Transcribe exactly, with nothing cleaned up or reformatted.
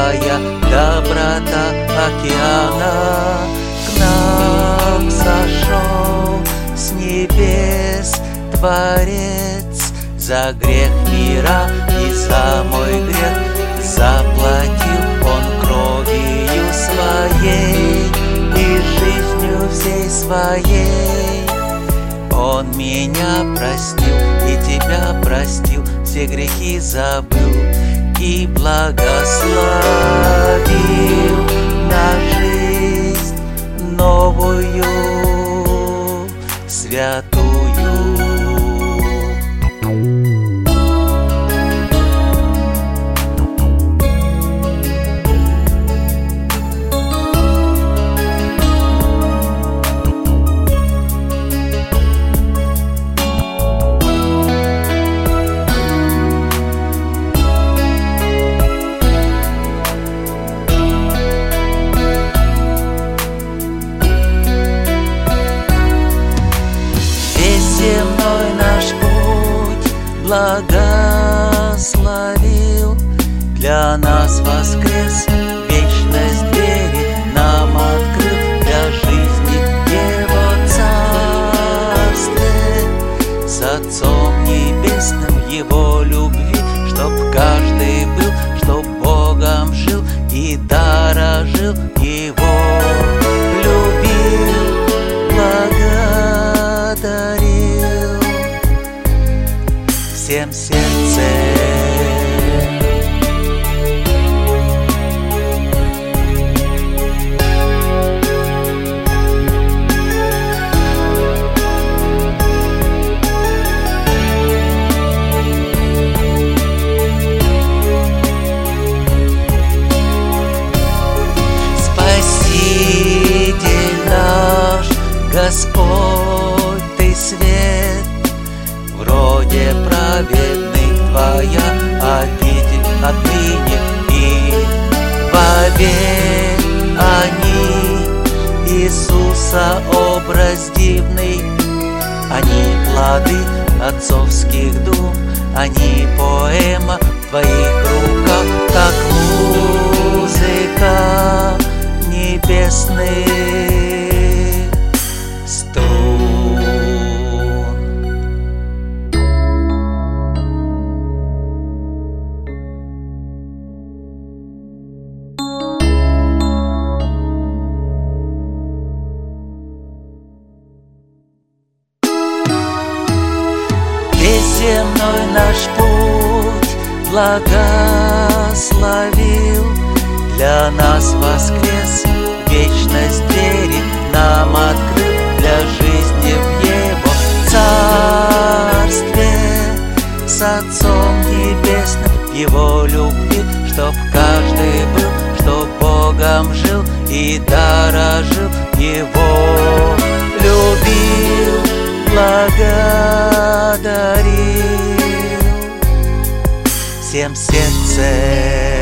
Твоя доброта океана. К нам сошел с небес Творец, за грех мира и за мой грех заплатил Он кровью своей и жизнью всей своей. Он меня простил и тебя простил, все грехи забыл и благословил на жизнь новую, святую. Земной наш путь благословил, для нас воскрес, вечность двери нам открыл, для жизни в Его царстве, с Отцом Небесным Его любви, чтоб каждый был, чтоб Богом жил и дорожил Его, любил, благодарил всем сердцем. Спаситель наш, Господь, Ты свет, вроде праведных Твоя обитель отныне и вовек. Они Иисуса образ дивный, они плоды отцовских дум, они поэма в Твоих руках, как музыка небесных струн. Весь земной наш путь благословил, для нас воскрес, вечность двери нам открыл, для жизни в Его царстве, с Отцом Небесным Его любви, чтоб каждый был, чтоб Богом жил и дорожил Его, любил, благодарил всем сердцем.